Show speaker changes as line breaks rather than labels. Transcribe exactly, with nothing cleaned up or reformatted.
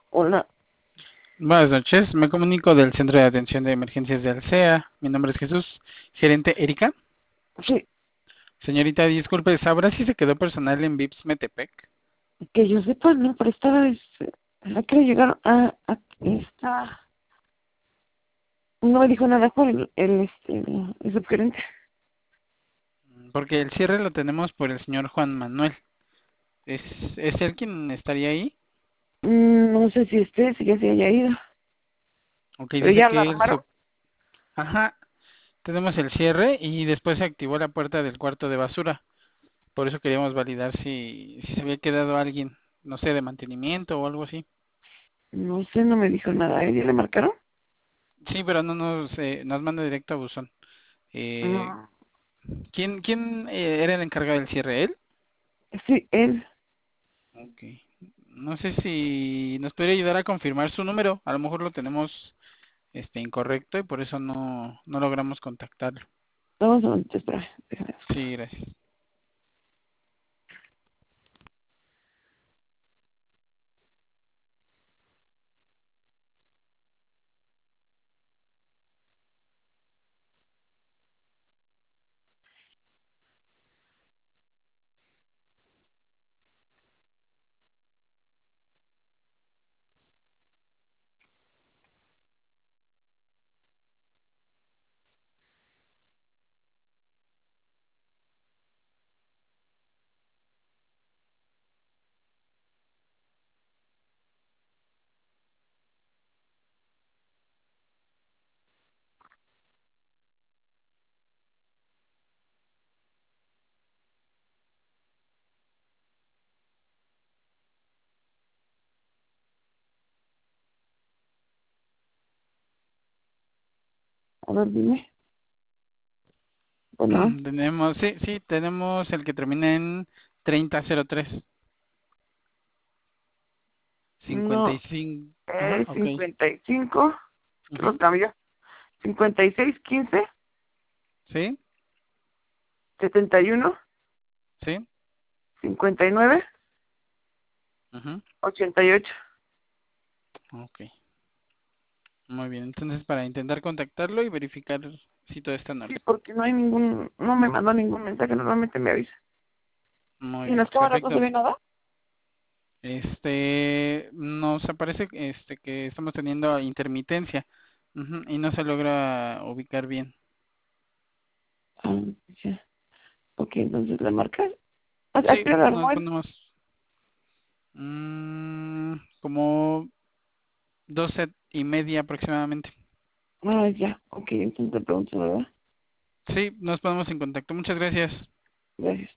Hola,
Buenas noches, me comunico del Centro de Atención de Emergencias de Alsea. Mi nombre es Jesús, gerente Erika.
sí,
Señorita, disculpe, ¿sabrá si se quedó personal en Vips Metepec?
que yo sepa, no, pero esta vez eh, la que llegar a, a esta, no me dijo nada por el, el, este, el, el subgerente.
Porque el cierre lo tenemos por el señor Juan Manuel. ¿Es, es él quien estaría ahí?
Mm, no sé si esté, si ya se haya ido,
Ok,
pero
dice
ya la
que él
armaron.
se... Ajá, tenemos el cierre y después se activó la puerta del cuarto de basura. Por eso queríamos validar si, si se había quedado alguien, no sé, de mantenimiento o algo así.
No sé, no me dijo nada. ¿A ella le marcaron?
Sí, pero no nos, eh, nos manda directo a buzón. Eh,
No,
¿Quién, quién eh, era el encargado del cierre? ¿Él?
sí, él.
Ok. No sé si nos puede ayudar a confirmar su número. A lo mejor lo tenemos este incorrecto y por eso no, no logramos contactarlo.
Vamos a ver, espera, déjame buscar.
Sí, gracias.
A ver, dime. Bueno,
Tenemos, sí, sí, tenemos el que termina en treinta cero tres. cincuenta y
no,
cinco. Ajá,
es
ok.
cincuenta y cinco, que los
Ujú.
cambió. cincuenta y seis, quince,
Sí,
setenta y uno,
sí.
cincuenta y nueve,
Ujú.
ochenta y ocho.
Ok. Muy bien. Entonces, para intentar contactarlo y verificar si todo está en
Sí,
orden.
porque no hay ningún, no me mandó ningún mensaje, normalmente me avisa.
Muy
¿Y en
bien.
las cámaras no se
Perfecto.
ve nada?
Este, nos aparece este que estamos teniendo intermitencia, ujú, y no se logra ubicar bien.
Ah, ya. Ok, entonces la marcas. ¿A a
Sí,
qué hora armó
nos
él?
ponemos mm, como doce y media aproximadamente.
Ah, ya. Ok, entonces te pregunto, ¿verdad?
Sí, nos ponemos en contacto. Muchas gracias.
Gracias.